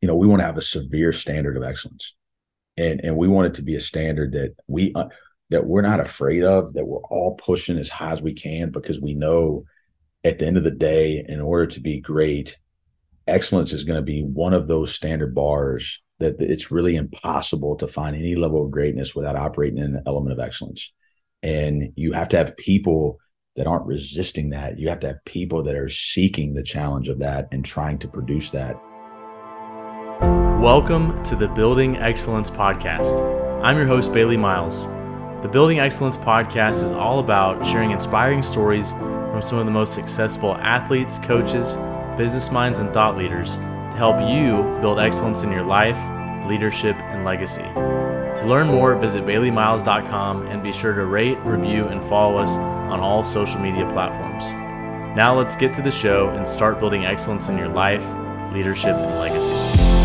we want to have a severe standard of excellence, and we want it to be a standard that we're not afraid of, that we're all pushing as high as we can, because we know at the end of the day, in order to be great, excellence is going to be one of those standard bars that it's really impossible to find any level of greatness without operating in an element of excellence. And you have to have people that aren't resisting that. You have to have people that are seeking the challenge of that and trying to produce that. Welcome to the Building Excellence Podcast. I'm your host, Bailey Miles. The Building Excellence Podcast is all about sharing inspiring stories from some of the most successful athletes, coaches, business minds, and thought leaders to help you build excellence in your life, leadership, and legacy. To learn more, visit baileymiles.com and be sure to rate, review, and follow us on all social media platforms. Now let's get to the show and start building excellence in your life, leadership, and legacy.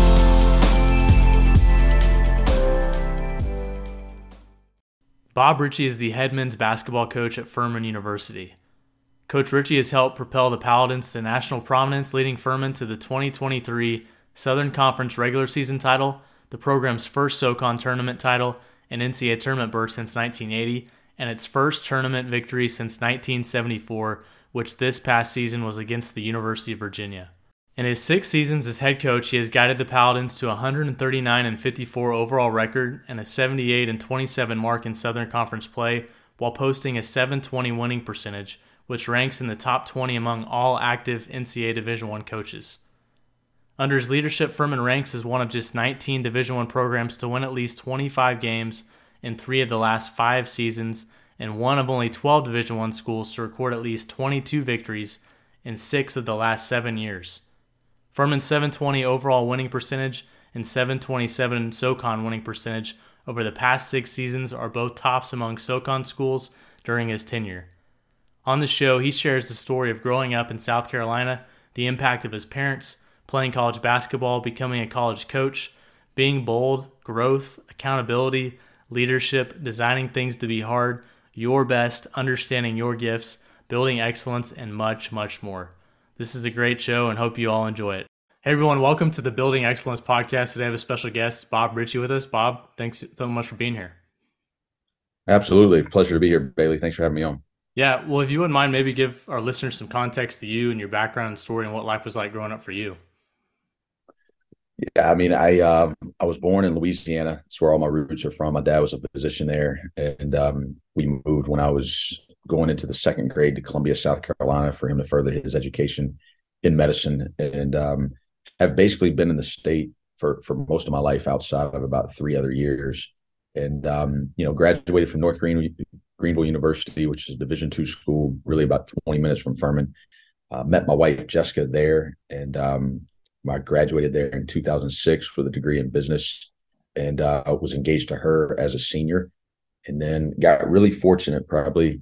Bob Richey is the head men's basketball coach at Furman University. Coach Richey has helped propel the Paladins to national prominence, leading Furman to the 2023 Southern Conference regular season title, the program's first SoCon tournament title, and NCAA tournament berth since 1980, and its first tournament victory since 1974, which this past season was against the University of Virginia. In his 6 seasons as head coach, he has guided the Paladins to a 139-54 overall record and a 78-27 mark in Southern Conference play, while posting a .720 winning percentage, which ranks in the top 20 among all active NCAA Division I coaches. Under his leadership, Furman ranks as one of just 19 Division I programs to win at least 25 games in 3 of the last 5 seasons, and one of only 12 Division I schools to record at least 22 victories in 6 of the last 7 years. Furman's .720 overall winning percentage and .727 SoCon winning percentage over the past 6 seasons are both tops among SoCon schools during his tenure. On the show, he shares the story of growing up in South Carolina, the impact of his parents, playing college basketball, becoming a college coach, being bold, growth, accountability, leadership, designing things to be hard, your best, understanding your gifts, building excellence, and much, much more. This is a great show and hope you all enjoy it. Hey everyone, welcome to the Building Excellence Podcast. Today I have a special guest, Bob Richey, with us. Bob, thanks so much for being here. Absolutely. Pleasure to be here, Bailey. Thanks for having me on. Yeah, well, if you wouldn't mind, maybe give our listeners some context to you and your background and story and what life was like growing up for you. Yeah, I mean, I was born in Louisiana. It's where all my roots are from. My dad was a physician there, and we moved when I was going into the 2nd grade to Columbia, South Carolina, for him to further his education in medicine, and have basically been in the state for most of my life outside of about 3 other years. And graduated from Greenville University, which is a Division II school, really about 20 minutes from Furman. Met my wife, Jessica, there, and I graduated there in 2006 with a degree in business, and was engaged to her as a senior, and then got really fortunate, probably,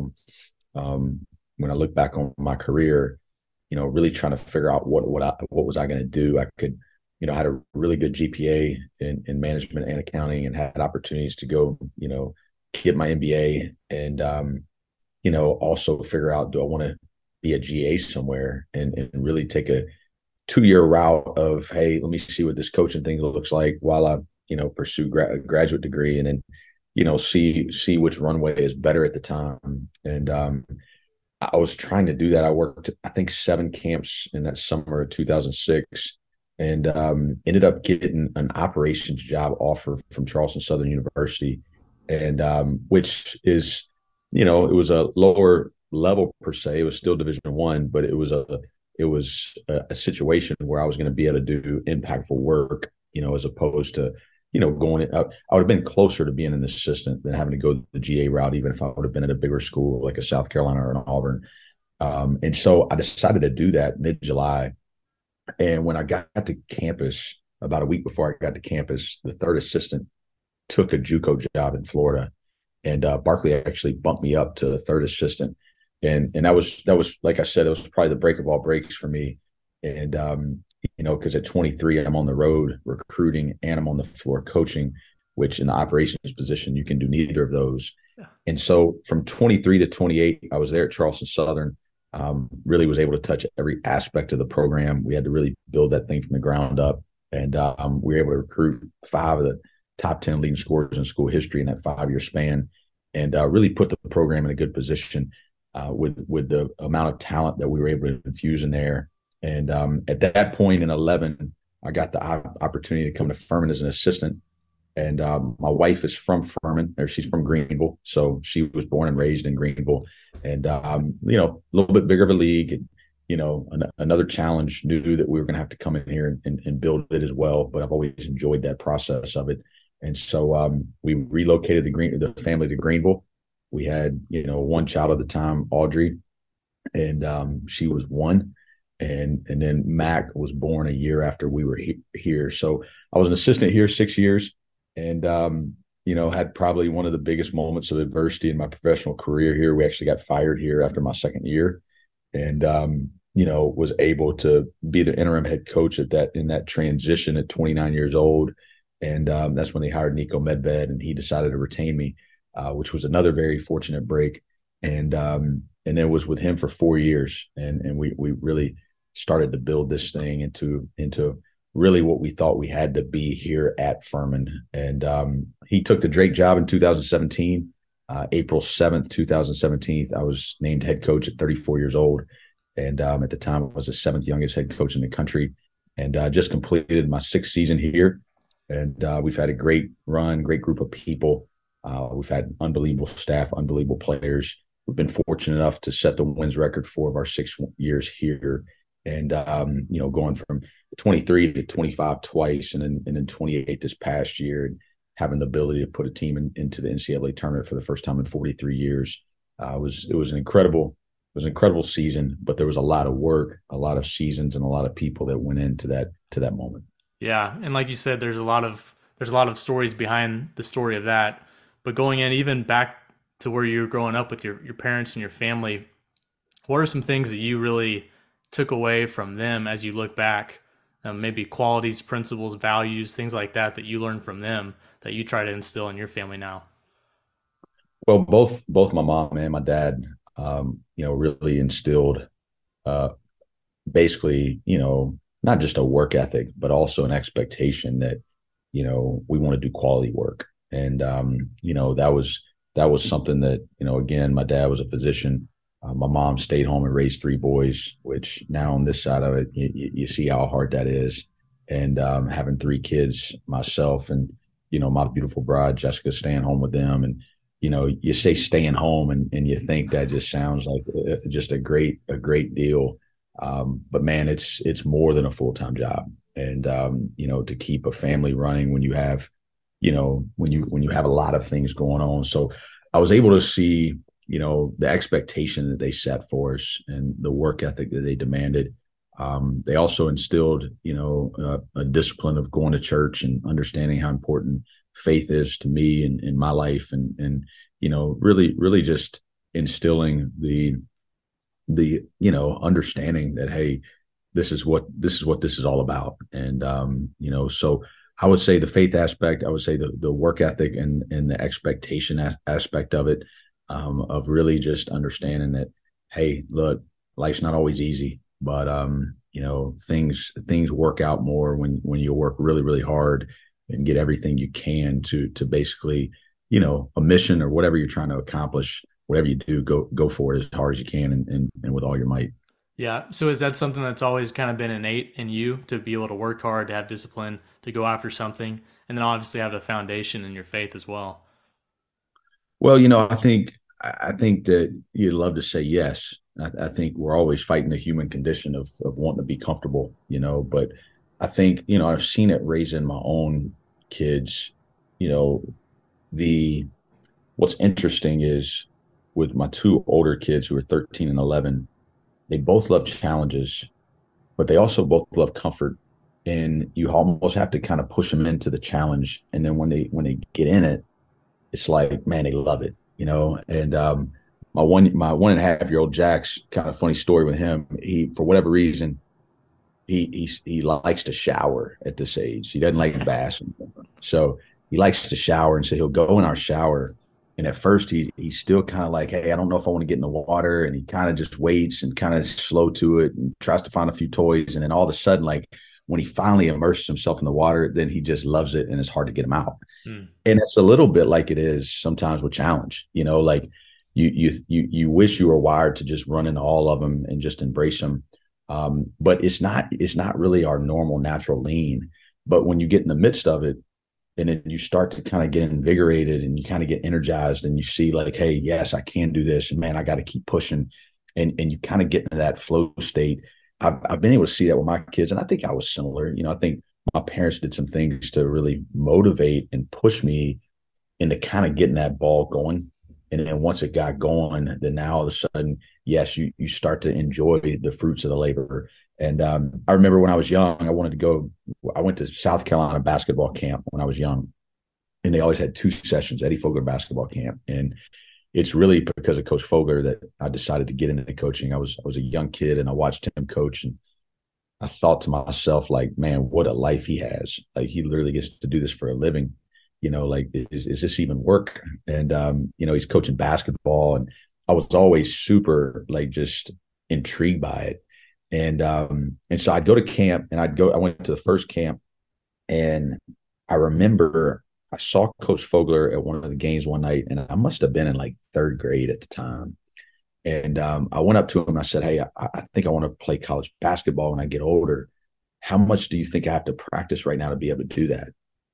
when I look back on my career, really trying to figure out what was I going to do. I could, had a really good GPA in management and accounting, and had opportunities to go, get my MBA, and also figure out, do I want to be a GA somewhere, and really take a 2-year route of, hey, let me see what this coaching thing looks like while I pursue a graduate degree, and then see which runway is better at the time. And I was trying to do that. I worked, I think, 7 camps in that summer of 2006, and ended up getting an operations job offer from Charleston Southern University, and which is, it was a lower level per se. It was still Division I, but it was a situation where I was going to be able to do impactful work, as opposed to, going. I would have been closer to being an assistant than having to go the GA route, even if I would have been at a bigger school like a South Carolina or an Auburn. And so I decided to do that mid-July. And when I got to campus, about a week before I got to campus, the 3rd assistant took a JUCO job in Florida, and Barkley actually bumped me up to the 3rd assistant. And that was, like I said, it was probably the break of all breaks for me. And, because at 23, I'm on the road recruiting and I'm on the floor coaching, which in the operations position, you can do neither of those. Yeah. And so from 23 to 28, I was there at Charleston Southern, really was able to touch every aspect of the program. We had to really build that thing from the ground up. And we were able to recruit 5 of the top 10 leading scorers in school history in that 5-year span, and really put the program in a good position with the amount of talent that we were able to infuse in there. And at that point in 11, I got the opportunity to come to Furman as an assistant. And my wife is from Furman, or she's from Greenville, so she was born and raised in Greenville. And a little bit bigger of a league, and, another challenge. Knew that we were going to have to come in here and build it as well. But I've always enjoyed that process of it. And so we relocated the family to Greenville. We had one child at the time, Audrey, and she was 1. And then Mac was born a year after we were here. So I was an assistant here 6 years, and had probably one of the biggest moments of adversity in my professional career here. We actually got fired here after my 2nd year, and was able to be the interim head coach in that transition at 29 years old. And that's when they hired Nico Medved, and he decided to retain me, which was another very fortunate break. And then was with him for 4 years, and we really started to build this thing into really what we thought we had to be here at Furman. And he took the Drake job in 2017. April 7th, 2017, I was named head coach at 34 years old. And at the time, I was the 7th youngest head coach in the country, and just completed my 6th season here. And we've had a great run, great group of people. We've had unbelievable staff, unbelievable players. We've been fortunate enough to set the wins record 4 of our 6 years here. And, going from 23 to 25 twice, and then 28 this past year, and having the ability to put a team into the NCAA tournament for the first time in 43 years. It was an incredible season, but there was a lot of work, a lot of seasons, and a lot of people that went into that moment. Yeah, and like you said, there's a lot of stories behind the story of that. But going in even back to where you were growing up with your parents and your family, what are some things that you really took away from them as you look back? Maybe qualities, principles, values, things like that you learned from them that you try to instill in your family now. Well, both my mom and my dad, really instilled, basically, not just a work ethic, but also an expectation that, we want to do quality work. And, that was something that, again, my dad was a physician. My mom stayed home and raised 3 boys, which now on this side of it, you see how hard that is. And having 3 kids myself, and, my beautiful bride, Jessica, staying home with them. And, you say staying home, and you think that just sounds like just a great deal. But man, it's more than a full-time job. And, to keep a family running when you have, when you have a lot of things going on. So I was able to see, the expectation that they set for us and the work ethic that they demanded. They also instilled, a discipline of going to church and understanding how important faith is to me and in my life, and really just instilling the understanding that, hey, this is what this is all about. And so I would say the faith aspect, I would say the work ethic and the expectation aspect of it, of really just understanding that, hey, look, life's not always easy, but things work out more when you work really, really hard and get everything you can to basically, a mission or whatever you're trying to accomplish. Whatever you do, go for it as hard as you can, and with all your might. Yeah. So is that something that's always kind of been innate in you, to be able to work hard, to have discipline, to go after something, and then obviously have the foundation in your faith as well? Well, I think that you'd love to say yes. I think we're always fighting the human condition of wanting to be comfortable, but I think, I've seen it raising my own kids. The What's interesting is, with my 2 older kids who are 13 and 11, they both love challenges, but they also both love comfort. And you almost have to kind of push them into the challenge. And then when they get in it, it's like, man, they love it, And my 1.5-year-old Jack's, kind of funny story with him. He, for whatever reason, he likes to shower at this age. He doesn't like baths, so he likes to shower, and so he'll go in our shower. And at first, he's still kind of like, hey, I don't know if I want to get in the water, and he kind of just waits and kind of slow to it and tries to find a few toys, and then all of a sudden, like when he finally immerses himself in the water, then he just loves it and it's hard to get him out. Mm. And it's a little bit like it is sometimes with challenge, like you wish you were wired to just run into all of them and just embrace them. But it's not really our normal natural lean. But when you get in the midst of it, and then you start to kind of get invigorated and you kind of get energized and you see like, hey, yes, I can do this. And man, I got to keep pushing. And you kind of get into that flow state. I've been able to see that with my kids. And I think I was similar. I think my parents did some things to really motivate and push me into kind of getting that ball going. And then once it got going, then now all of a sudden, yes, you start to enjoy the fruits of the labor. And I remember when I was young, I went to South Carolina basketball camp when I was young. And they always had 2 sessions, Eddie Fogler basketball camp. And it's really because of Coach Fogler that I decided to get into coaching. I was a young kid and I watched him coach, and I thought to myself, like, man, what a life he has. Like, he literally gets to do this for a living. Like, is this even work? And, he's coaching basketball. And I was always super, like, just intrigued by it. And so I'd go to camp and I went to the first camp, and I remember I saw Coach Fogler at one of the games one night, and I must have been in like 3rd grade at the time. And I went up to him and I said, hey, I think I want to play college basketball when I get older. How much do you think I have to practice right now to be able to do that?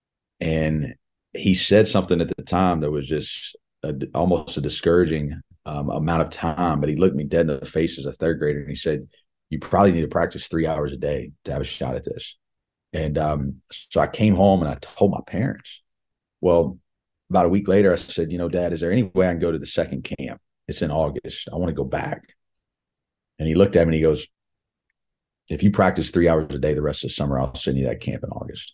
And he said something at the time that was just almost a discouraging amount of time, but he looked me dead in the face as a 3rd grader and he said, you probably need to practice 3 hours a day to have a shot at this. And so I came home and I told my parents. Well, about a week later, I said, Dad, is there any way I can go to the second camp? It's in August. I want to go back. And he looked at me and he goes, if you practice 3 hours a day the rest of the summer, I'll send you that camp in August.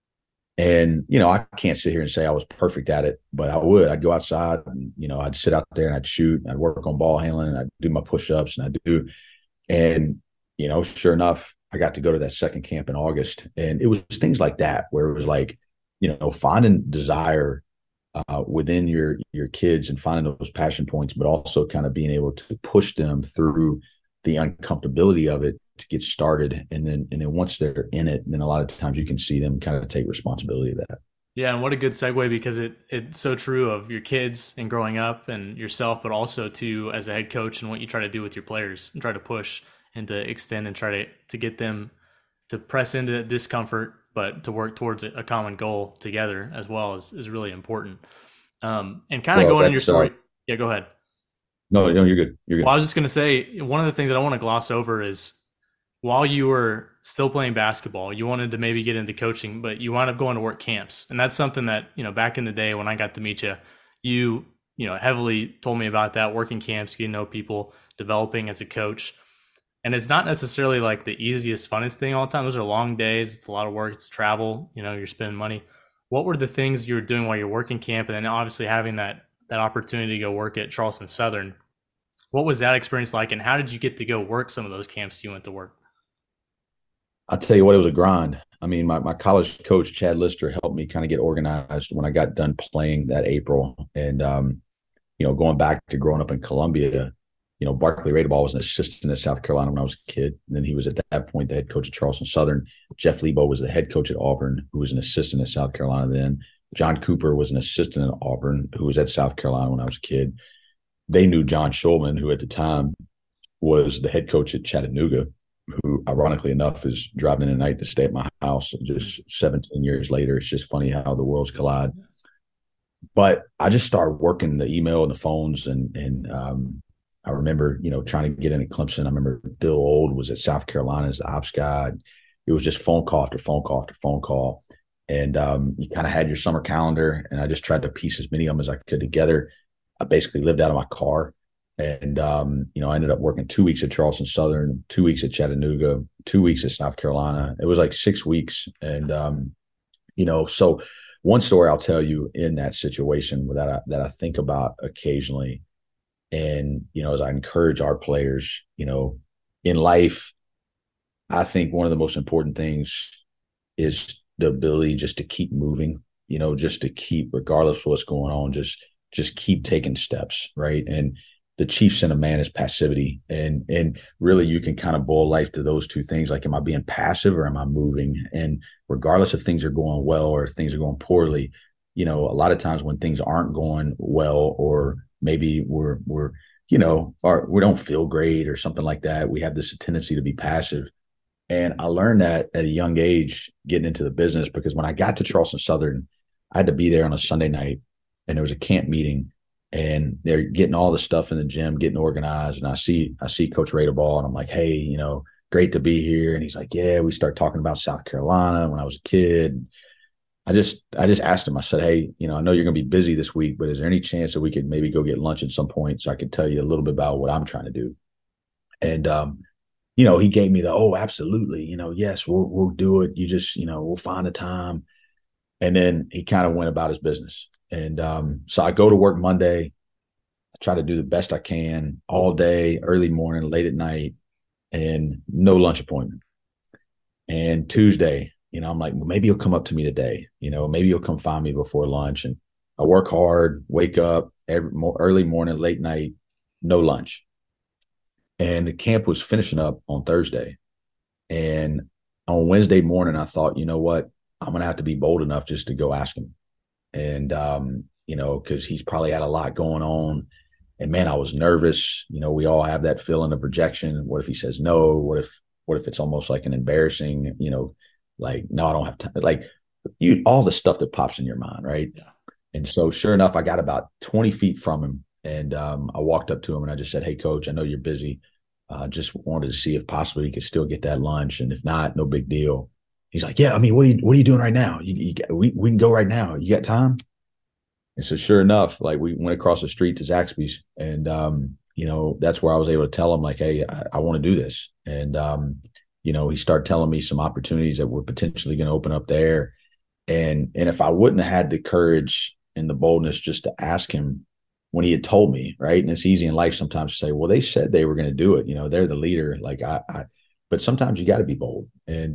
And, I can't sit here and say I was perfect at it, but I would. I'd go outside and, I'd sit out there and I'd shoot. And I'd work on ball handling and I'd do my push-ups and I'd do. And, sure enough, I got to go to that second camp in August. And it was things like that where it was like, finding desire within your kids and finding those passion points, but also kind of being able to push them through the uncomfortability of it to get started. And then once they're in it, then a lot of times you can see them kind of take responsibility of that. Yeah, and what a good segue, because it's so true of your kids and growing up and yourself, but also too as a head coach and what you try to do with your players and try to push and to extend and try to get them to press into discomfort, but to work towards a common goal together as well is really important. And kind of going in your story. Yeah, go ahead. No, you're good. You're good. Well, I was just going to say, one of the things that I want to gloss over is while you were still playing basketball, you wanted to maybe get into coaching, but you wound up going to work camps. And that's something that, back in the day when I got to meet you, you heavily told me about that, working camps, getting to know people, developing as a coach. And it's not necessarily like the easiest, funnest thing all the time. Those are long days. It's a lot of work. It's travel. You're spending money. What were the things you were doing while you're working camp? And then obviously having that opportunity to go work at Charleston Southern. What was that experience like? And how did you get to go work some of those camps you went to work? I'll tell you what, it was a grind. I mean, my college coach, Chad Lister, helped me kind of get organized when I got done playing that April. And, going back to growing up in Columbia, Barkley Radeball was an assistant at South Carolina when I was a kid. And then he was at that point the head coach at Charleston Southern. Jeff Lebo was the head coach at Auburn, who was an assistant at South Carolina then. John Cooper was an assistant at Auburn, who was at South Carolina when I was a kid. They knew John Schulman, who at the time was the head coach at Chattanooga, who ironically enough is driving in at night to stay at my house just 17 years later. It's just funny how the worlds collide. But I just started working the email and the phones. And I remember, trying to get into Clemson. I remember Bill Old was at South Carolina as the ops guy. It was just phone call after phone call after phone call. And you kind of had your summer calendar. And I just tried to piece as many of them as I could together. I basically lived out of my car. And, I ended up working 2 weeks at Charleston Southern, 2 weeks at Chattanooga, 2 weeks at South Carolina. It was like 6 weeks. And, so one story I'll tell you in that situation that I think about occasionally. And, as I encourage our players, in life, I think one of the most important things is the ability just to keep moving, just to keep, regardless of what's going on, just keep taking steps. Right. And the chief sin of man is passivity. And really you can kind of boil life to those two things. Like, am I being passive or am I moving? And regardless if things are going well or if things are going poorly, a lot of times when things aren't going well, or maybe we're or we don't feel great or something like that, we have this tendency to be passive. And I learned that at a young age getting into the business, because when I got to Charleston Southern, I had to be there on a Sunday night, and there was a camp meeting, and they're getting all the stuff in the gym, getting organized. And I see Coach Radeball, and I'm like, hey, great to be here. And he's like, yeah, we start talking about South Carolina when I was a kid. I just asked him, I said, hey, I know you're going to be busy this week, but is there any chance that we could maybe go get lunch at some point so I could tell you a little bit about what I'm trying to do? And, he gave me the, oh, absolutely. Yes, we'll do it. You just, we'll find a time. And then he kind of went about his business. And so I go to work Monday. I try to do the best I can all day, early morning, late at night, and no lunch appointment. And Tuesday, I'm like, well, maybe he'll come up to me today. Maybe he'll come find me before lunch. And I work hard, wake up early morning, late night, no lunch. And the camp was finishing up on Thursday. And on Wednesday morning, I thought, you know what? I'm going to have to be bold enough just to go ask him. And, because he's probably had a lot going on. And man, I was nervous. We all have that feeling of rejection. What if he says no? What if it's almost like an embarrassing, like, no, I don't have time. Like, all the stuff that pops in your mind. Right. Yeah. And so sure enough, I got about 20 feet from him. And I walked up to him and I just said, hey, Coach, I know you're busy. Just wanted to see if possibly you could still get that lunch. And if not, no big deal. He's like, yeah, I mean, what are you doing right now? We can go right now. You got time? And so sure enough, like, we went across the street to Zaxby's, and, that's where I was able to tell him, like, hey, I want to do this. And, he started telling me some opportunities that were potentially going to open up there. And if I wouldn't have had the courage and the boldness just to ask him when he had told me, right? And it's easy in life sometimes to say, well, they said they were going to do it. They're the leader. Like, but sometimes you got to be bold. And,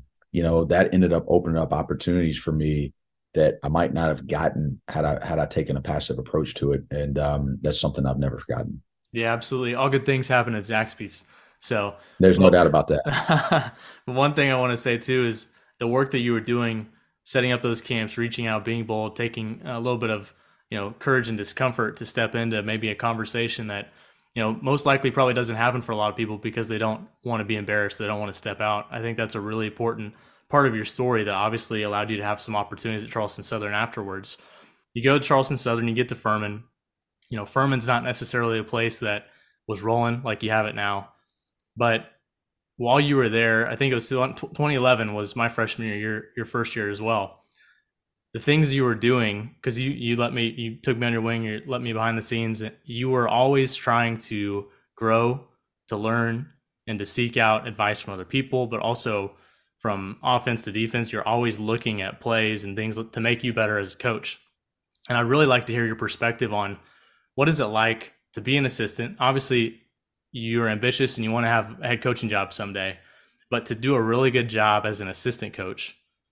that ended up opening up opportunities for me that I might not have gotten had I taken a passive approach to it. And that's something I've never forgotten. Yeah, absolutely. All good things happen at Zaxby's. So there's no doubt about that. One thing I want to say too is the work that you were doing, setting up those camps, reaching out, being bold, taking a little bit of, courage and discomfort to step into maybe a conversation that, most likely probably doesn't happen for a lot of people because they don't want to be embarrassed. They don't want to step out. I think that's a really important part of your story that obviously allowed you to have some opportunities at Charleston Southern afterwards. You go to Charleston Southern, you get to Furman. Furman's not necessarily a place that was rolling like you have it now. But while you were there, I think it was 2011 was my freshman year, your first year as well. The things you were doing, because you took me on your wing, you let me behind the scenes. You were always trying to grow, to learn, and to seek out advice from other people, but also from offense to defense. You're always looking at plays and things to make you better as a coach. And I'd really like to hear your perspective on what is it like to be an assistant. Obviously, you're ambitious and you want to have a head coaching job someday, but to do a really good job as an assistant coach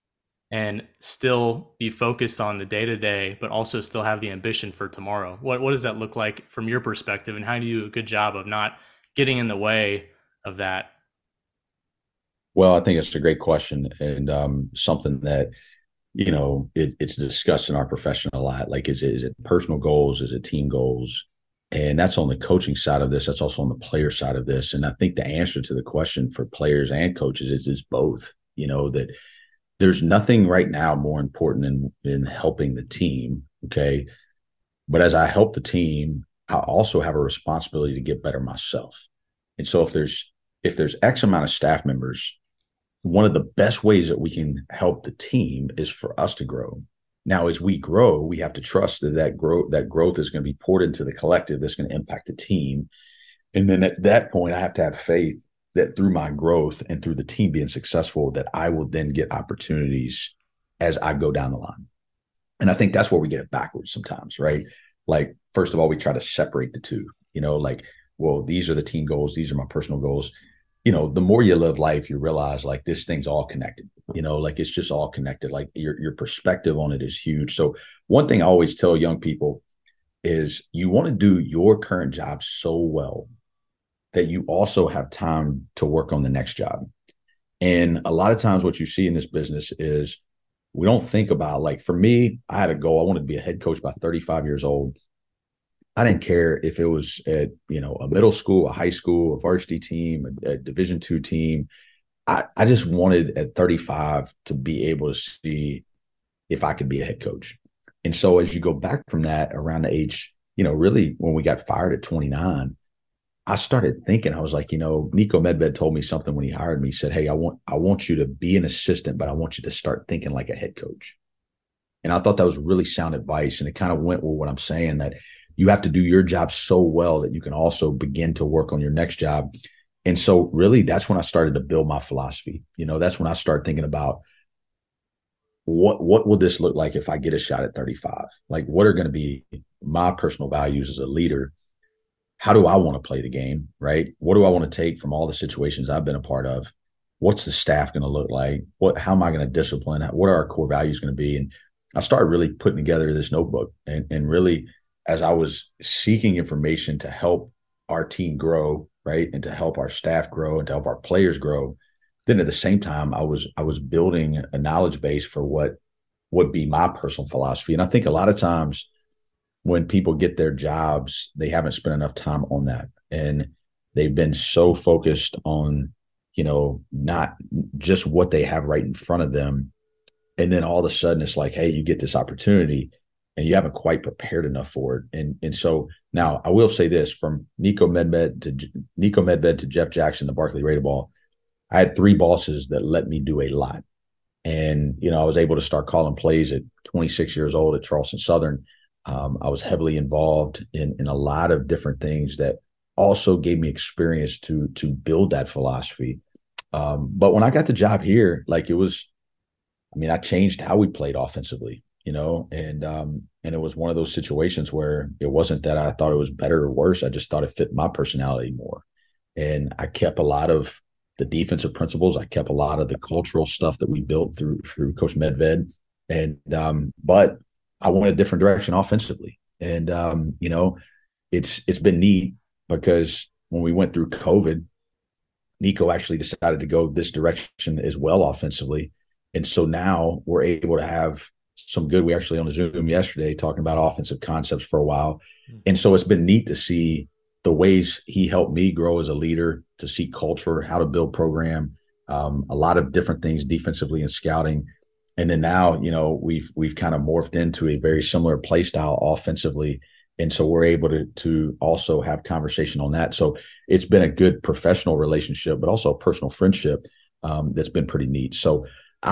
and still be focused on the day-to-day, but also still have the ambition for tomorrow. What does that look like from your perspective, and how do you do a good job of not getting in the way of that? Well, I think it's a great question, and something that, it's discussed in our profession a lot. Like, is it personal goals? Is it team goals? And that's on the coaching side of this. That's also on the player side of this. And I think the answer to the question for players and coaches is both. That there's nothing right now more important in helping the team. Okay. But as I help the team, I also have a responsibility to get better myself. And so if there's X amount of staff members, one of the best ways that we can help the team is for us to grow. Now, as we grow, we have to trust that growth is going to be poured into the collective that's going to impact the team. And then at that point, I have to have faith that through my growth and through the team being successful, that I will then get opportunities as I go down the line. And I think that's where we get it backwards sometimes, right? Like, first of all, we try to separate the two, like, well, these are the team goals. These are my personal goals. The more you live life, you realize, like, this thing's all connected, like, it's just all connected. Like, your perspective on it is huge. So one thing I always tell young people is you want to do your current job so well that you also have time to work on the next job. And a lot of times what you see in this business is we don't think about, like, for me, I had a goal. I wanted to be a head coach by 35 years old. I didn't care if it was at, a middle school, a high school, a varsity team, a Division II team. I just wanted at 35 to be able to see if I could be a head coach. And so as you go back from that around the age, really when we got fired at 29, I started thinking, I was like, Niko Medved told me something when he hired me. He said, "Hey, I want you to be an assistant, but I want you to start thinking like a head coach." And I thought that was really sound advice. And it kind of went with what I'm saying, that you have to do your job so well that you can also begin to work on your next job. And so really that's when I started to build my philosophy. That's when I started thinking about what will this look like if I get a shot at 35? Like, what are going to be my personal values as a leader? How do I want to play the game, right? What do I want to take from all the situations I've been a part of? What's the staff going to look like? How am I going to discipline? What are our core values going to be? And I started really putting together this notebook, and really, as I was seeking information to help our team grow, right, and to help our staff grow and to help our players grow, then at the same time, I was building a knowledge base for what would be my personal philosophy. And I think a lot of times when people get their jobs, they haven't spent enough time on that. And they've been so focused on, not just what they have right in front of them. And then all of a sudden it's like, hey, you get this opportunity and you haven't quite prepared enough for it. And so now I will say this, from Niko Medved to Jeff Jackson to Barkley Radeball, I had three bosses that let me do a lot. And, I was able to start calling plays at 26 years old at Charleston Southern. I was heavily involved in a lot of different things that also gave me experience to build that philosophy. But when I got the job here, like, I changed how we played offensively, and it was one of those situations where it wasn't that I thought it was better or worse. I just thought it fit my personality more. And I kept a lot of the defensive principles. I kept a lot of the cultural stuff that we built through Coach Medved. And but I went a different direction offensively. And it's been neat because when we went through COVID, Niko actually decided to go this direction as well offensively. And so now we're able to have some good. We actually on a Zoom yesterday talking about offensive concepts for a while. And so it's been neat to see the ways he helped me grow as a leader, to see culture, how to build program, a lot of different things defensively and scouting. And then now, we've kind of morphed into a very similar play style offensively. And so we're able to also have conversation on that. So it's been a good professional relationship, but also a personal friendship that's been pretty neat. So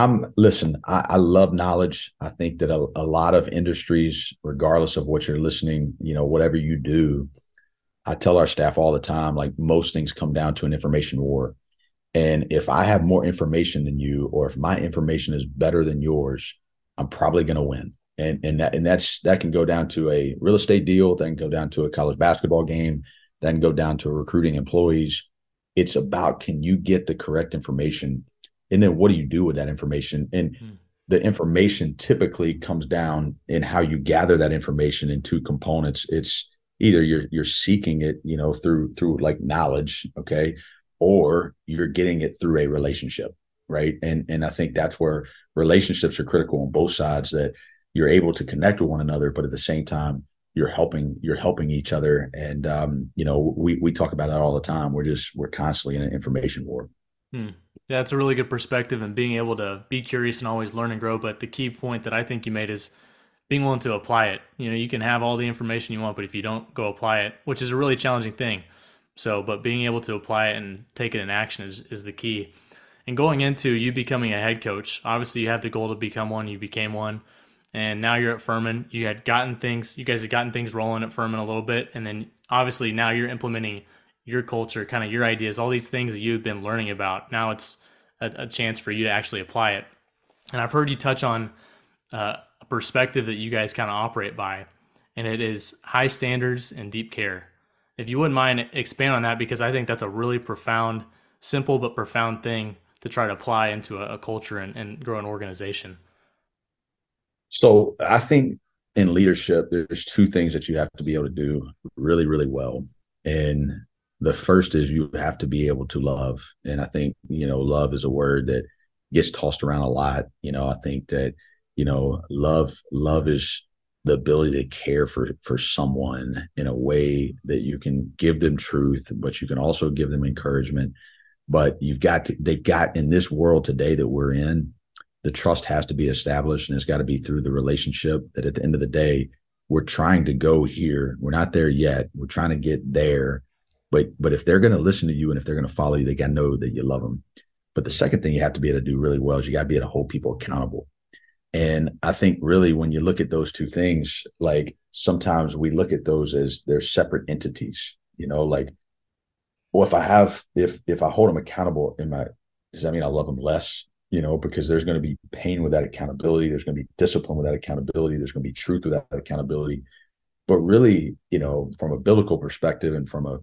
I love knowledge. I think that a lot of industries, regardless of what you're listening, whatever you do, I tell our staff all the time, like, most things come down to an information war. And if I have more information than you, or if my information is better than yours, I'm probably going to win. That can go down to a real estate deal, that can go down to a college basketball game, that can go down to recruiting employees. It's about, can you get the correct information? And then what do you do with that information? And the information typically comes down in how you gather that information in two components. It's either you're seeking it, through like knowledge, okay, or you're getting it through a relationship, right? And I think that's where relationships are critical on both sides, that you're able to connect with one another, but at the same time, you're helping each other. And we talk about that all the time. We're constantly in an information war. Yeah, that's a really good perspective, and being able to be curious and always learn and grow. But the key point that I think you made is being willing to apply it. You can have all the information you want, but if you don't go apply it, which is a really challenging thing. So, but being able to apply it and take it in action is the key. And going into you becoming a head coach, obviously you had the goal to become one, you became one, and now you're at Furman. You guys had gotten things rolling at Furman a little bit, and then obviously now you're implementing your culture, kind of your ideas, all these things that you've been learning about. Now it's a chance for you to actually apply it. And I've heard you touch on a perspective that you guys kind of operate by, and it is high standards and deep care. If you wouldn't mind, expand on that, because I think that's a really profound, simple but profound thing to try to apply into a culture and grow an organization. So I think in leadership, there's two things that you have to be able to do really, really well. And the first is you have to be able to love. And I think, love is a word that gets tossed around a lot. I think that, love is the ability to care for someone in a way that you can give them truth, but you can also give them encouragement. But they've got in this world today that we're in, the trust has to be established, and it's got to be through the relationship that at the end of the day, we're trying to go here. We're not there yet. We're trying to get there. But if they're going to listen to you and if they're going to follow you, they got to know that you love them. But the second thing you have to be able to do really well is you got to be able to hold people accountable. And I think really when you look at those two things, like sometimes we look at those as they're separate entities, like, well, if I hold them accountable, does that mean I love them less? Because there's going to be pain with that accountability. There's going to be discipline with that accountability. There's going to be truth with that accountability. But really, from a biblical perspective and from a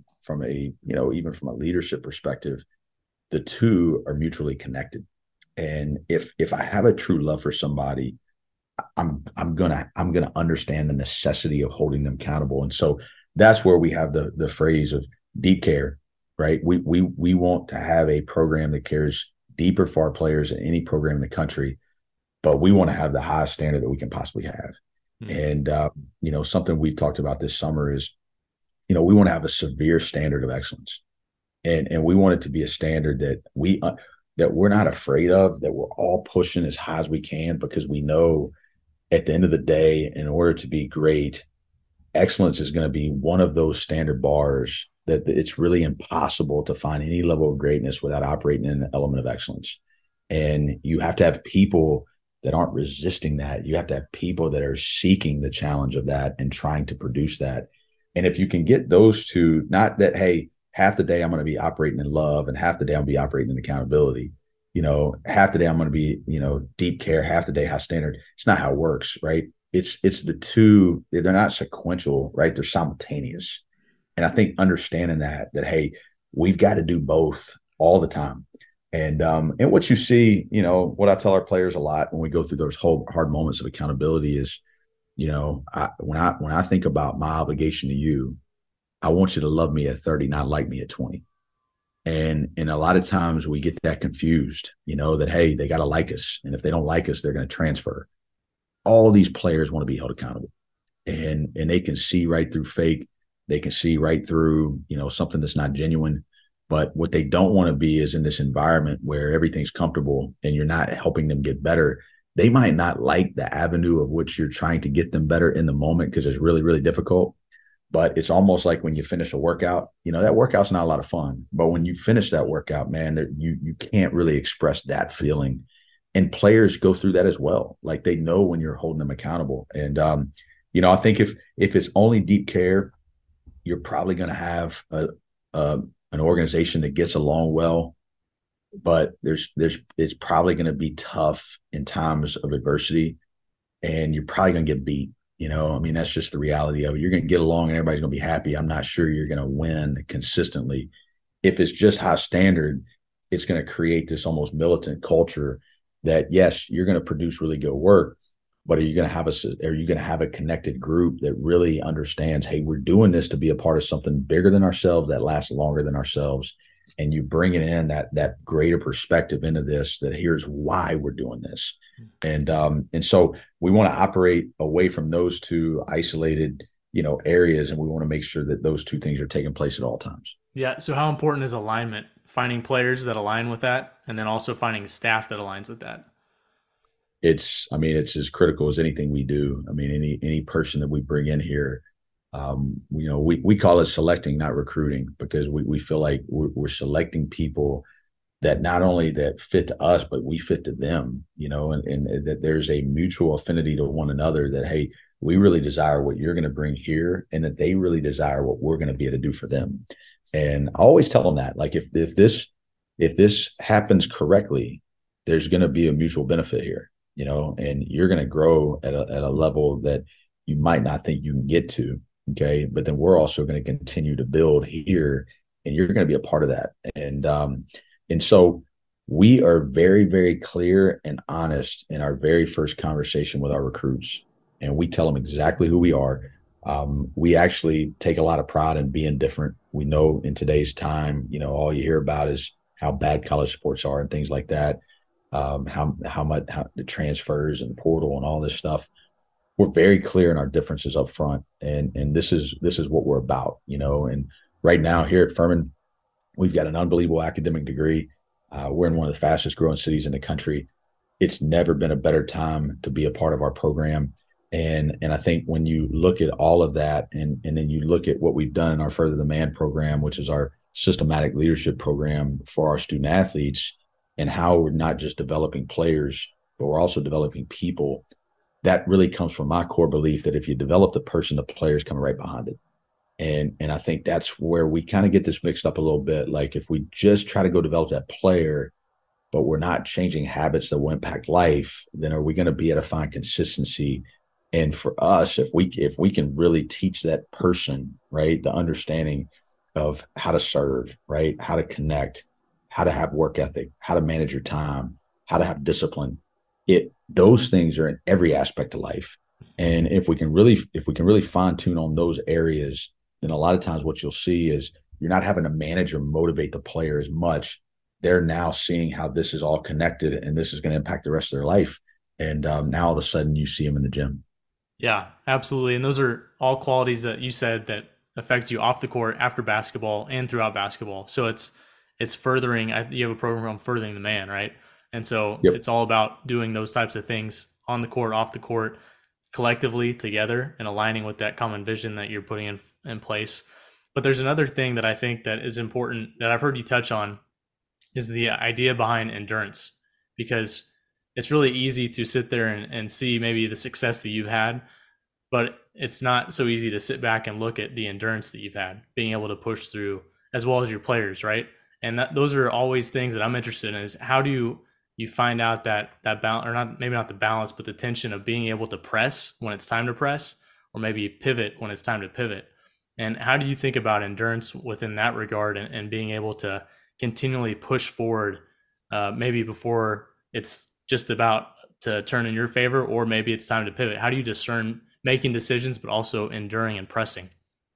even from a leadership perspective, the two are mutually connected. And if I have a true love for somebody, I'm gonna understand the necessity of holding them accountable. And so that's where we have the phrase of deep care, right? We want to have a program that cares deeper for our players than any program in the country, but we want to have the highest standard that we can possibly have. Mm-hmm. And something we've talked about this summer is, we want to have a severe standard of excellence, and we want it to be a standard that we're not afraid of, that we're all pushing as high as we can, because we know at the end of the day, in order to be great, excellence is going to be one of those standard bars that it's really impossible to find any level of greatness without operating in an element of excellence. And you have to have people that aren't resisting that. You have to have people that are seeking the challenge of that and trying to produce that. And if you can get those two, not that, hey, half the day I'm going to be operating in love and half the day I'm going to be operating in accountability, half the day I'm going to be, deep care, half the day high standard. It's not how it works, right? It's the two, they're not sequential, right? They're simultaneous. And I think understanding that, hey, we've got to do both all the time. And what you see, what I tell our players a lot when we go through those whole hard moments of accountability is, when I think about my obligation to you, I want you to love me at 30, not like me at 20. And a lot of times we get that confused, that, hey, they got to like us. And if they don't like us, they're going to transfer. All these players want to be held accountable, and they can see right through fake. They can see right through, something that's not genuine. But what they don't want to be is in this environment where everything's comfortable and you're not helping them get better. They might not like the avenue of which you're trying to get them better in the moment because it's really, really difficult. But it's almost like when you finish a workout, that workout's not a lot of fun. But when you finish that workout, man, you can't really express that feeling. And players go through that as well. Like they know when you're holding them accountable. And, I think if it's only deep care, you're probably going to have an organization that gets along well, but it's probably going to be tough in times of adversity, and you're probably going to get beat. That's just the reality of it. You're going to get along and everybody's going to be happy. I'm not sure you're going to win consistently. If it's just high standard, it's going to create this almost militant culture that, yes, you're going to produce really good work, but are you going to have a connected group that really understands, hey, we're doing this to be a part of something bigger than ourselves that lasts longer than ourselves. And you bring it in that greater perspective into this, that here's why we're doing this. And so we want to operate away from those two isolated, areas. And we want to make sure that those two things are taking place at all times. Yeah. So how important is alignment? Finding players that align with that, and then also finding staff that aligns with that. It's as critical as anything we do. Any person that we bring in here, we call it selecting, not recruiting, because we feel like we're selecting people that not only that fit to us, but we fit to them, and that there's a mutual affinity to one another, that, hey, we really desire what you're going to bring here, and that they really desire what we're going to be able to do for them. And I always tell them that, like, if this happens correctly, there's going to be a mutual benefit here, and you're going to grow at a level that you might not think you can get to. Okay. But then we're also going to continue to build here, and you're going to be a part of that. And so we are very, very clear and honest in our very first conversation with our recruits. and we tell them exactly who we are. We actually take a lot of pride in being different. We know in today's time, all you hear about is how bad college sports are and things like that. How much the transfers and portal and all this stuff. We're very clear in our differences up front, and this is what we're about, And right now here at Furman, we've got an unbelievable academic degree. We're in one of the fastest growing cities in the country. It's never been a better time to be a part of our program. And I think when you look at all of that, and then you look at what we've done in our Further the Man program, which is our systematic leadership program for our student athletes, and how we're not just developing players, but we're also developing people, that really comes from my core belief that if you develop the person, the players come right behind it. And I think that's where we kind of get this mixed up a little bit. Like if we just try to go develop that player, but we're not changing habits that will impact life, then are we going to be able to find consistency? And for us, if we can really teach that person, right, the understanding of how to serve, right, how to connect, how to have work ethic, how to manage your time, how to have discipline, those things are in every aspect of life. And if we can really fine tune on those areas, then a lot of times what you'll see is you're not having to manage or motivate the player as much. They're now seeing how this is all connected and this is going to impact the rest of their life. And now all of a sudden you see them in the gym. Yeah, absolutely. And those are all qualities that you said that affect you off the court, after basketball, and throughout basketball. So it's furthering. You have a program on Furthering the Man, right? And so Yep. it's all about doing those types of things on the court, off the court, collectively together, and aligning with that common vision that you're putting in place. But there's another thing that I think that is important that I've heard you touch on, is the idea behind endurance, because it's really easy to sit there and see maybe the success that you've had, but it's not so easy to sit back and look at the endurance that you've had, being able to push through, as well as your players, right? And those are always things that I'm interested in, is how do you find out that balance, or not, maybe not the balance, but the tension of being able to press when it's time to press, or maybe pivot when it's time to pivot. And how do you think about endurance within that regard, and being able to continually push forward, maybe before it's just about to turn in your favor, or maybe it's time to pivot? How do you discern making decisions, but also enduring and pressing?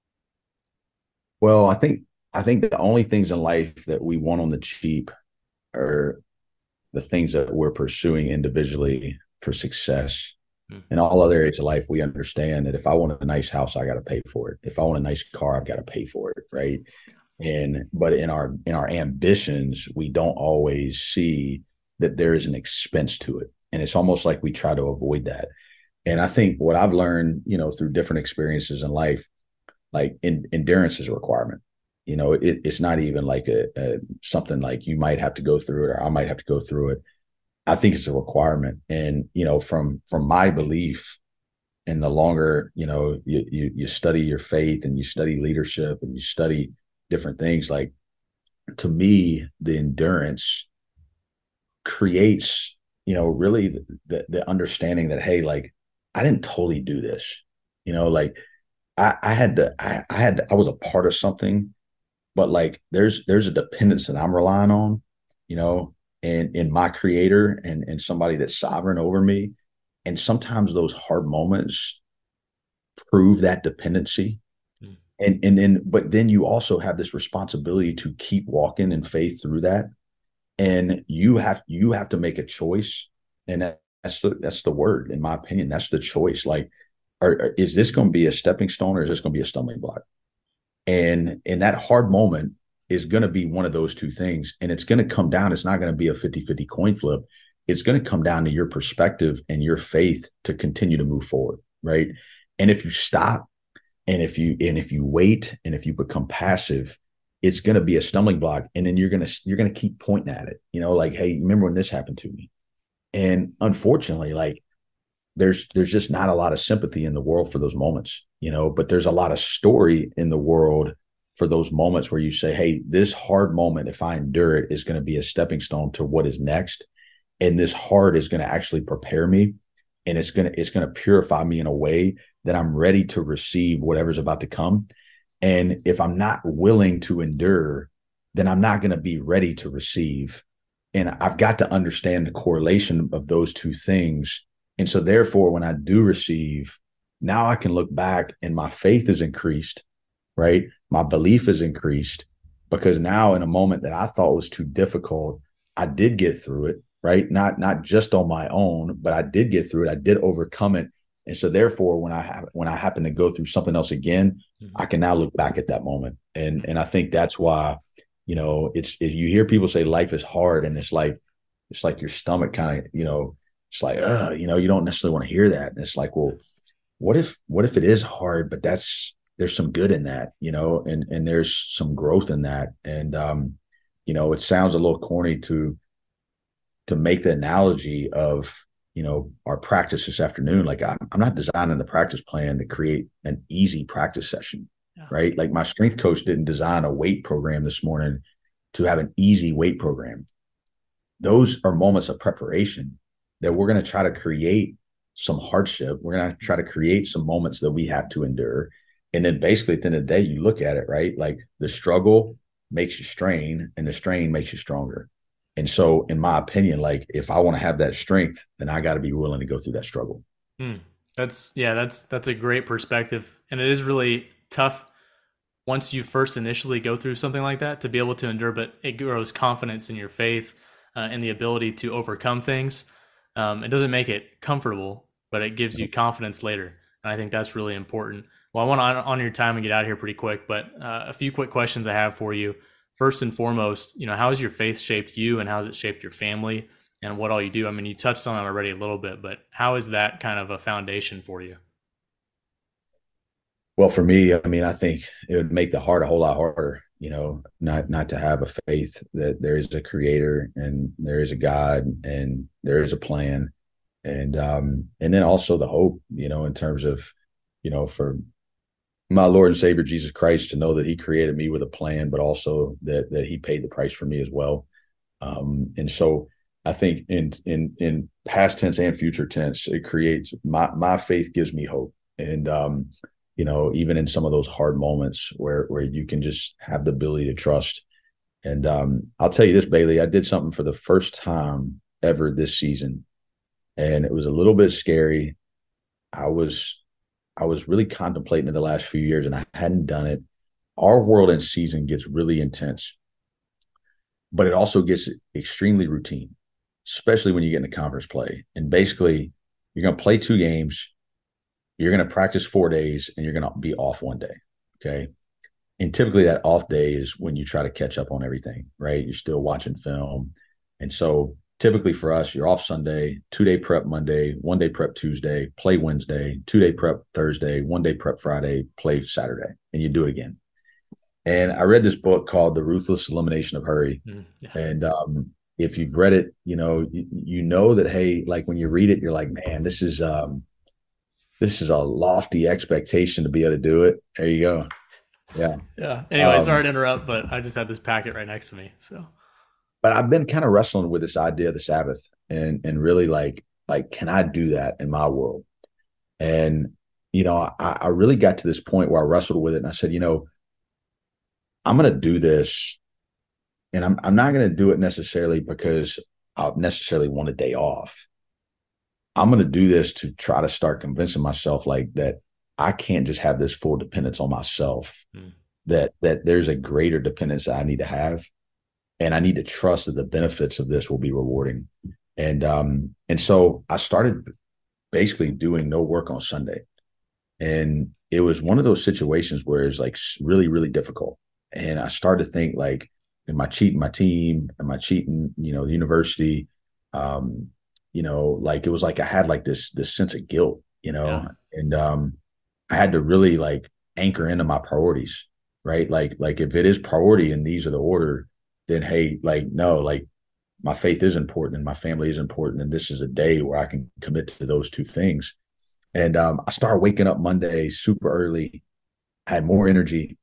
Well, I think the only things in life that we want on the cheap are the things that we're pursuing individually for success. In all other areas of life, we understand that if I want a nice house, I got to pay for it. If I want a nice car, I've got to pay for it, right? But in our ambitions, we don't always see that there is an expense to it, and it's almost like we try to avoid that. And I think what I've learned, through different experiences in life, like endurance is a requirement. It's not even like a something like you might have to go through it or I might have to go through it. I think it's a requirement. And from my belief, and the longer you study your faith and you study leadership and you study different things, like, to me, the endurance creates really the understanding that, hey, like, I didn't totally do this, like I was a part of something, but like there's a dependence that I'm relying on, you know, and in my creator and somebody that's sovereign over me. And sometimes those hard moments prove that dependency. Mm. But then you also have this responsibility to keep walking in faith through that. And you have to make a choice. And that's the word, in my opinion. That's the choice. Like, is this going to be a stepping stone or is this going to be a stumbling block? And in that hard moment is going to be one of those two things. And it's going to come down. It's not going to be a 50-50 coin flip. It's going to come down to your perspective and your faith to continue to move forward. Right. And if you stop and if you wait and if you become passive, it's going to be a stumbling block. And then you're going to keep pointing at it, like, hey, remember when this happened to me? And unfortunately, like, there's just not a lot of sympathy in the world for those moments, but there's a lot of story in the world for those moments where you say, hey, this hard moment, if I endure it, is going to be a stepping stone to what is next. And this hard is going to actually prepare me, and it's going to purify me in a way that I'm ready to receive whatever's about to come. And if I'm not willing to endure, then I'm not going to be ready to receive. And I've got to understand the correlation of those two things And so therefore, when I do receive, now I can look back and my faith is increased, right? My belief is increased because now in a moment that I thought was too difficult, I did get through it, right? Not just on my own, but I did get through it. I did overcome it. And so therefore, when I happen to go through something else again, I can now look back at that moment. And I think that's why, you hear people say life is hard, and it's like your stomach kind of, it's like, you don't necessarily want to hear that. And it's like, well, what if it is hard, but there's some good in that, and there's some growth in that. And, it sounds a little corny to make the analogy of, our practice this afternoon. Like I'm not designing the practice plan to create an easy practice session, right? Like my strength coach didn't design a weight program this morning to have an easy weight program. Those are moments of preparation that we're going to try to create some hardship. We're going to try to create some moments that we have to endure. And then basically at the end of the day, you look at it, right? Like the struggle makes you strain and the strain makes you stronger. And so in my opinion, like if I want to have that strength, then I got to be willing to go through that struggle. That's a great perspective. And it is really tough once you first initially go through something like that to be able to endure, but it grows confidence in your faith and the ability to overcome things. It doesn't make it comfortable, but it gives you confidence later. And I think that's really important. Well, I want to honor your time and get out of here pretty quick, but a few quick questions I have for you. First and foremost, how has your faith shaped you and how has it shaped your family and what all you do? I mean, you touched on it already a little bit, but how is that kind of a foundation for you? Well, for me, I mean, I think it would make the heart a whole lot harder, not to have a faith that there is a creator and there is a God and there is a plan. And then also the hope, in terms of, for my Lord and Savior, Jesus Christ, to know that he created me with a plan, but also that he paid the price for me as well. And so I think in past tense and future tense, it creates my faith gives me hope. And, even in some of those hard moments where you can just have the ability to trust. And I'll tell you this, Bailey, I did something for the first time ever this season, and it was a little bit scary. I was really contemplating in the last few years, and I hadn't done it. Our world and season gets really intense, but it also gets extremely routine, especially when you get into conference play. And basically, you're going to play 2 games. You're going to practice 4 days and you're going to be off 1 day. Okay. And typically that off day is when you try to catch up on everything, right? You're still watching film. And so typically for us, you're off Sunday, 2-day prep Monday, 1-day prep Tuesday, play Wednesday, 2-day prep Thursday, 1-day prep Friday, play Saturday, and you do it again. And I read this book called The Ruthless Elimination of Hurry. Yeah. And if you've read it, you know that, hey, like when you read it, you're like, man, this is a lofty expectation to be able to do it. There you go. Yeah. Yeah. Anyway, sorry to interrupt, but I just had this packet right next to me. So, but I've been kind of wrestling with this idea of the Sabbath and really like, can I do that in my world? And, I really got to this point where I wrestled with it and I said, I'm going to do this, and I'm not going to do it necessarily because I necessarily want a day off. I'm going to do this to try to start convincing myself like that I can't just have this full dependence on myself, that there's a greater dependence that I need to have. And I need to trust that the benefits of this will be rewarding. And so I started basically doing no work on Sunday. And it was one of those situations where it's like really, really difficult. And I started to think like, am I cheating my team? Am I cheating, the university? Like it was like I had like this sense of guilt, Yeah. and I had to really like anchor into my priorities, right? Like if it is priority and these are the order, then hey, like no, like my faith is important and my family is important, and this is a day where I can commit to those 2 things. And I started waking up Monday super early. I had more energy.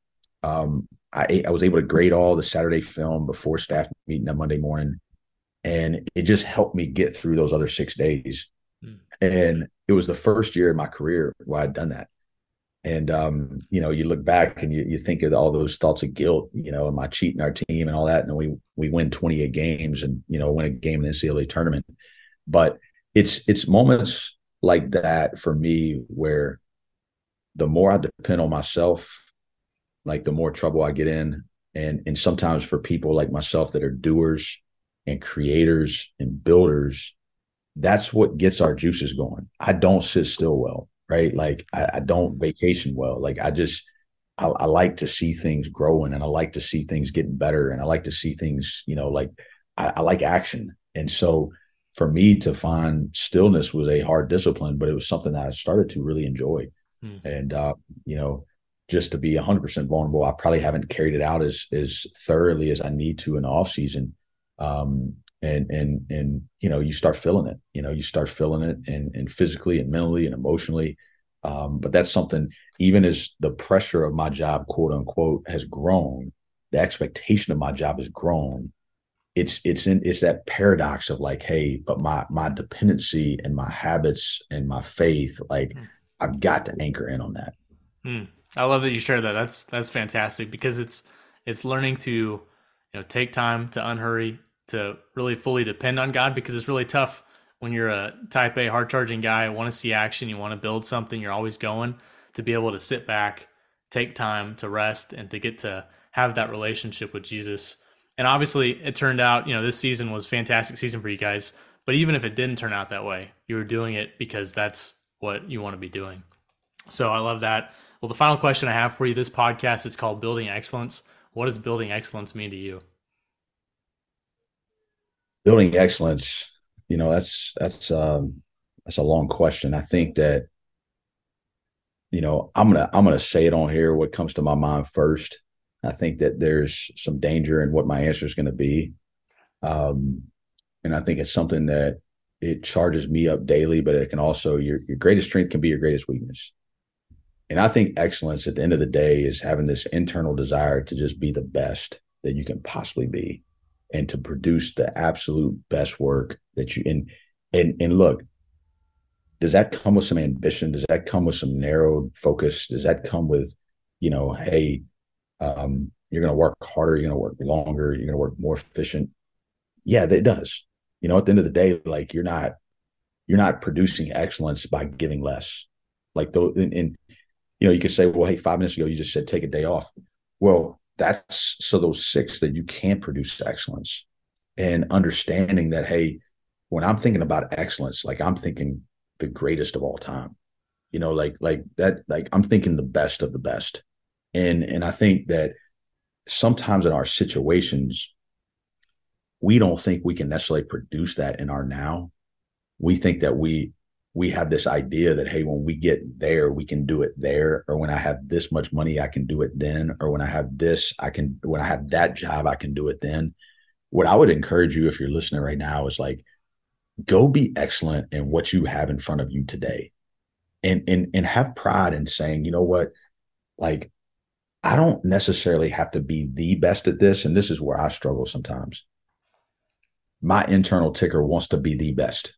I was able to grade all the Saturday film before staff meeting on Monday morning. And it just helped me get through those other 6 days. And it was the first year in my career where I'd done that. And, you look back and you think of all those thoughts of guilt, am I cheating our team and all that? And then we win 28 games and, win a game in the NCAA tournament. But it's moments like that for me, where the more I depend on myself, like the more trouble I get in. And sometimes for people like myself that are doers and creators and builders, that's what gets our juices going. I don't sit still well, right? Like I don't vacation well. Like I like to see things growing, and I like to see things getting better, and I like to see things, like I like action. And so for me to find stillness was a hard discipline, but it was something that I started to really enjoy. Hmm. And you know, just to be 100% vulnerable, I probably haven't carried it out as thoroughly as I need to in the off season. And you start feeling it. You start feeling it, and physically and mentally and emotionally. But that's something, even as the pressure of my job, quote unquote, has grown, the expectation of my job has grown. It's that paradox of like, hey, but my dependency and my habits and my faith, like I've got to anchor in on that. Hmm. I love that you share that. That's fantastic because it's learning to take time to unhurry, to really fully depend on God, because it's really tough when you're a type A hard charging guy, want to see action, you want to build something, you're always going, to be able to sit back, take time to rest, and to get to have that relationship with Jesus. And obviously it turned out, this season was a fantastic season for you guys, but even if it didn't turn out that way, you were doing it because that's what you want to be doing. So I love that. Well, the final question I have for you, this podcast is called Building Excellence. What does building excellence mean to you? Building excellence, that's a long question. I think that, I'm gonna say it on here what comes to my mind first. I think that there's some danger in what my answer is going to be. Um, and I think it's something that it charges me up daily, but it can also, your greatest strength can be your greatest weakness. And I think excellence at the end of the day is having this internal desire to just be the best that you can possibly be, and to produce the absolute best work that you and look, does that come with some ambition? Does that come with some narrowed focus? Does that come with, hey, you're going to work harder, you're going to work longer, you're going to work more efficient? Yeah, it does. At the end of the day, like you're not producing excellence by giving less. Like though, and you could say, well, hey, 5 minutes ago you just said take a day off. Well, that's so those six that you can produce excellence, and understanding that, hey, when I'm thinking about excellence, like I'm thinking the greatest of all time. Like that, like I'm thinking the best of the best. And I think that sometimes in our situations, we don't think we can necessarily produce that in our now. We think that we have this idea that, hey, when we get there we can do it there, or when I have this much money I can do it then, or when I have this I can, when I have that job I can do it then. What I would encourage you, if you're listening right now, is like, go be excellent in what you have in front of you today, and have pride in saying, you know what, like I don't necessarily have to be the best at this. And this is where I struggle sometimes. My internal ticker wants to be the best.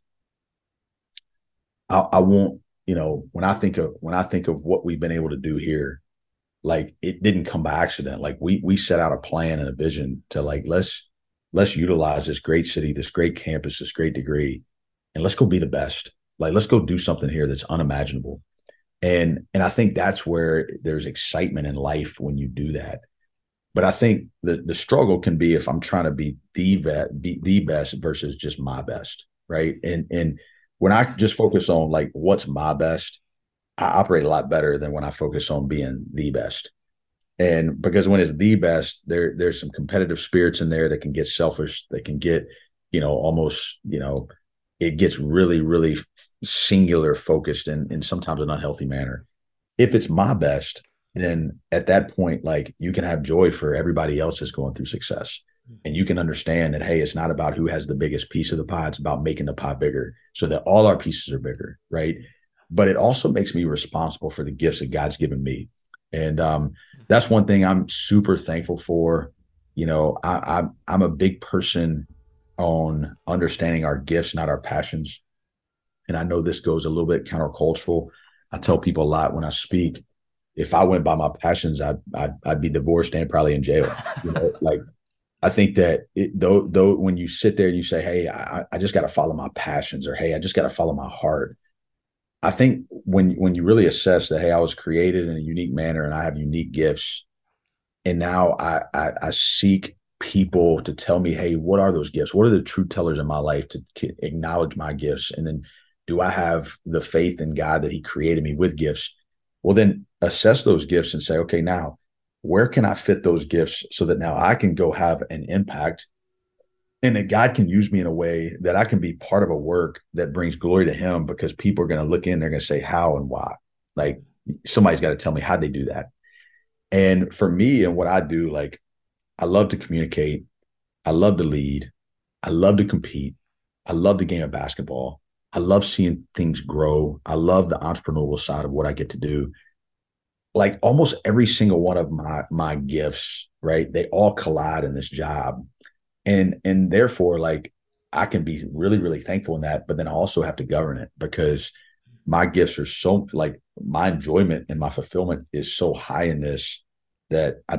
I won't, when I think of what we've been able to do here, like it didn't come by accident. Like we set out a plan and a vision to, like, let's utilize this great city, this great campus, this great degree, and let's go be the best. Like let's go do something here that's unimaginable. And I think that's where there's excitement in life when you do that. But I think the struggle can be if I'm trying to be the best versus just my best, right? And when I just focus on like what's my best, I operate a lot better than when I focus on being the best. And because when it's the best, there's some competitive spirits in there that can get selfish, that can get, almost, it gets really, really singular focused in sometimes an unhealthy manner. If it's my best, then at that point, like you can have joy for everybody else that's going through success. And you can understand that, hey, it's not about who has the biggest piece of the pie. It's about making the pie bigger so that all our pieces are bigger. Right. But it also makes me responsible for the gifts that God's given me. And that's one thing I'm super thankful for. I'm a big person on understanding our gifts, not our passions. And I know this goes a little bit countercultural. I tell people a lot when I speak, if I went by my passions, I'd be divorced and probably in jail. Like I think that though when you sit there and you say, hey, I just got to follow my passions, or hey, I just got to follow my heart. I think when you really assess that, hey, I was created in a unique manner and I have unique gifts, and now I seek people to tell me, hey, what are those gifts? What are the truth tellers in my life to acknowledge my gifts? And then do I have the faith in God that he created me with gifts? Well, then assess those gifts and say, okay, now where can I fit those gifts so that now I can go have an impact and that God can use me in a way that I can be part of a work that brings glory to him, because people are going to look in, they're going to say how and why. Like, somebody's got to tell me how they do that. And for me and what I do, like, I love to communicate. I love to lead. I love to compete. I love the game of basketball. I love seeing things grow. I love the entrepreneurial side of what I get to do. Like, almost every single one of my gifts, right? They all collide in this job. And therefore, like, I can be really, really thankful in that, but then I also have to govern it, because my gifts are so, like, my enjoyment and my fulfillment is so high in this that I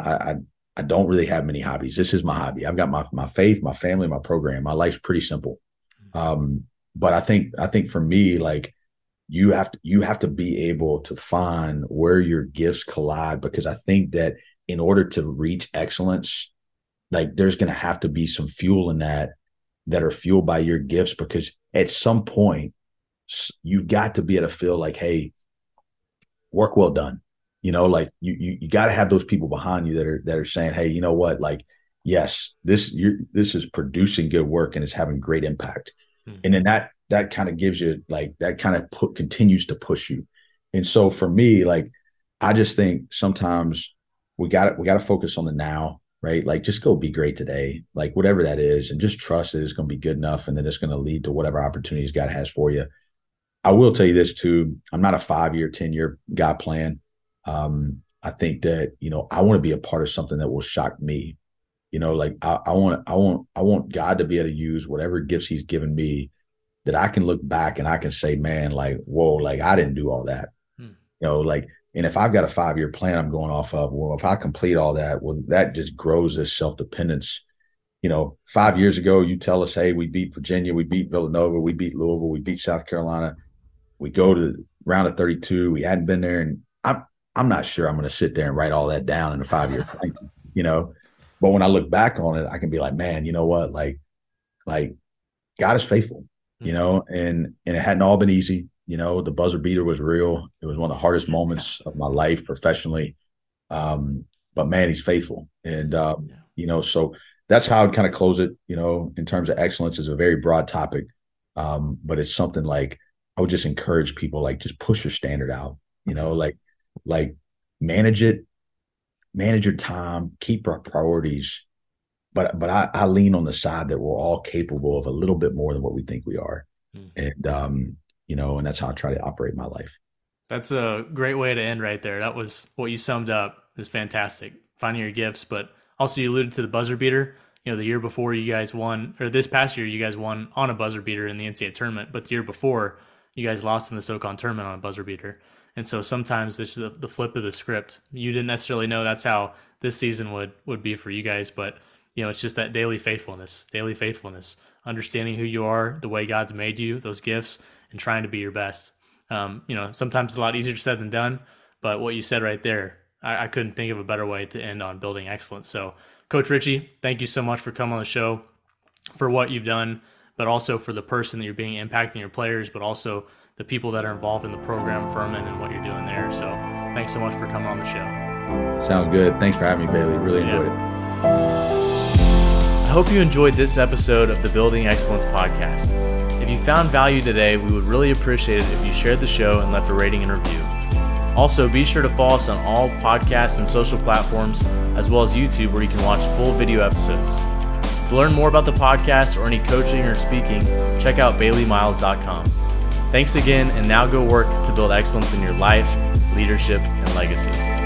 don't really have many hobbies. This is my hobby. I've got my faith, my family, my program. My life's pretty simple. But I think for me, like, you have to be able to find where your gifts collide, because I think that in order to reach excellence, like, there's going to have to be some fuel in that are fueled by your gifts, because at some point you've got to be able to feel like, hey, work well done. Like, you got to have those people behind you that are saying, hey, you know what? Like, yes, this is producing good work and it's having great impact. And then that kind of gives you, like, that kind of continues to push you. And so for me, like, I just think sometimes we got to focus on the now, right? Like, just go be great today, like, whatever that is, and just trust that it's going to be good enough, and then it's going to lead to whatever opportunities God has for you. I will tell you this too. I'm not a 5-year, 10-year guy plan. I think that, I want to be a part of something that will shock me. Like, I want God to be able to use whatever gifts he's given me, that I can look back and I can say, man, like, whoa, like, I didn't do all that. Like, and if I've got a 5-year plan I'm going off of, well, if I complete all that, well, that just grows this self-dependence. 5 years ago, you tell us, hey, we beat Virginia, we beat Villanova, we beat Louisville, we beat South Carolina. We go to round of 32. We hadn't been there. And I'm not sure I'm going to sit there and write all that down in a 5-year plan, but when I look back on it, I can be like, man, you know what? Like God is faithful, and it hadn't all been easy. The buzzer beater was real. It was one of the hardest moments of my life professionally. But man, he's faithful. And, so that's how I'd kind of close it, in terms of excellence. Is a very broad topic. But it's something like, I would just encourage people, like, just push your standard out, like manage it, manage your time, keep our priorities. But I lean on the side that we're all capable of a little bit more than what we think we are. And, and that's how I try to operate my life. That's a great way to end right there. That was what you summed up. Is fantastic. Finding your gifts, but also you alluded to the buzzer beater. The year before you guys won, or this past year, you guys won on a buzzer beater in the NCAA tournament, but the year before, you guys lost in the SoCon tournament on a buzzer beater. And so sometimes this is the flip of the script. You didn't necessarily know that's how this season would be for you guys, but it's just that daily faithfulness, understanding who you are, the way God's made you, those gifts, and trying to be your best. Sometimes it's a lot easier said than done, but what you said right there, I couldn't think of a better way to end on building excellence. So Coach Richie, thank you so much for coming on the show, for what you've done, but also for the person that you're being impacting your players, but also the people that are involved in the program, Furman, and what you're doing there. So thanks so much for coming on the show. Sounds good. Thanks for having me, Bailey. Really enjoyed it. I hope you enjoyed this episode of the Building Excellence podcast. If you found value today, we would really appreciate it if you shared the show and left a rating and review. Also, be sure to follow us on all podcasts and social platforms, as well as YouTube, where you can watch full video episodes. To learn more about the podcast or any coaching or speaking, check out BaileyMiles.com. Thanks again, and now go work to build excellence in your life, leadership, and legacy.